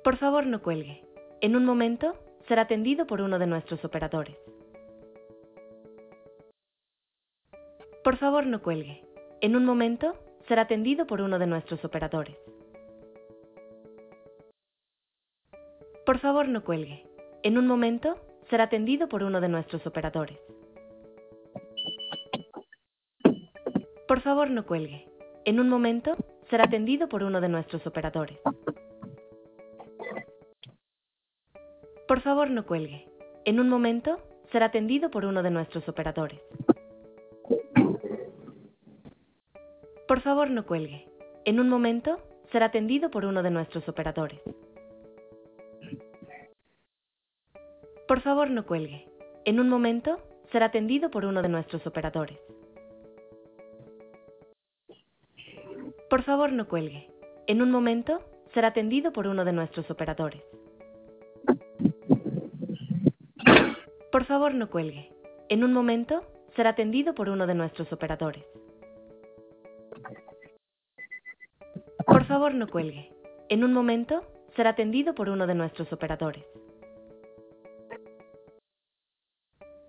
Por favor, no cuelgue. En un momento, será atendido por uno de nuestros operadores. Por favor, no cuelgue. En un momento, será atendido por uno de nuestros operadores. Por favor, no cuelgue. En un momento, será atendido por uno de nuestros operadores. Por favor, no cuelgue. En un momento, será atendido por uno de nuestros operadores. Por favor, no cuelgue. En un momento, será atendido por uno de nuestros operadores. Por favor, no cuelgue. En un momento, será atendido por uno de nuestros operadores. Por favor, no cuelgue. En un momento, será atendido por uno de nuestros operadores. Por favor, no cuelgue. En un momento, será atendido por uno de nuestros operadores. Por favor, no cuelgue. En un momento, será atendido por uno de nuestros operadores. Por favor, no cuelgue. En un momento, será atendido por uno de nuestros operadores.